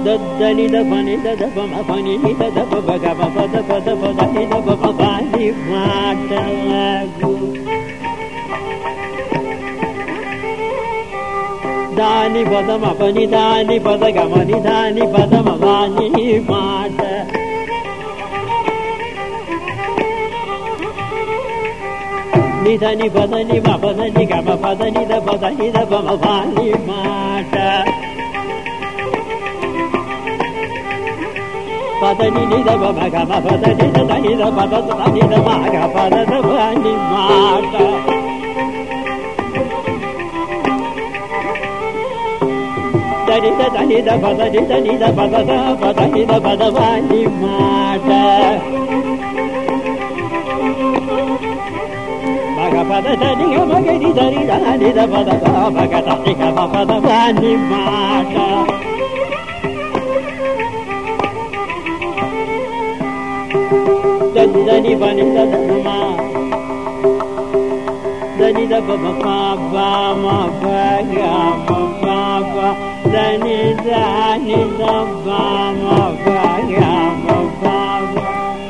దని ద పని the the పమ పని ని ద ద ప గ మ ప ద ప ద ప ద ని ద ప ప ప ని మాటలకు దాని పద మ పని దాని పద గ మ ని దాని పద మ వాని మాట ని దని పద ని మ పద ని గ మ పద ని ద పద ని ద ప మ వాని మాట పదని నిద బమ గమ పదని దని ద పద దని ద మ గ పద ద వాని మాట దని ద పదని దని ద పద ద పదని ద పద వాని మాట మగ పద దని గ మగ ని దని దని ద పద ద మగ దని గ మ పద వాని మాట దని బని ద మా దని ద బ పా బా మా బా గ మా బా బా దని దని ద బా మా బా గ మా బా బా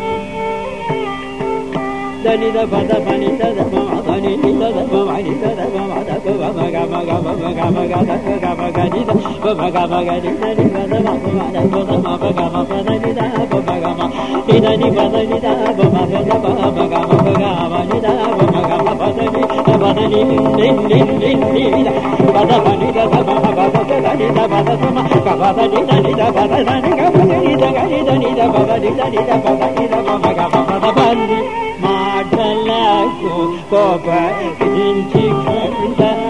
దని ద పద బని ద మా దని ని ద బ మా ని ద బ మా ద బ మా గ మా గ మా గ మా గ ద గ మా గ ని ద బ మా గ మా గ ని ద ని ద మా మా ద బ మా బ గ మా ప ద ని ద బ మా గ మా ని ద ని బ ద ని ద బ మా బ ద బ మా గ మా బ గ మా ని ద బ మా గ మా ప ద ని బ ద ని ని ని ని ని ద బ ద బ ని ద బ మా బ ద ద ని ద బ ద బ మా గ బ ద ని ద ని ద బ ద ద ని గ బ ని ద గ ని ద ని ద బ ద ని ద ని ద బ ద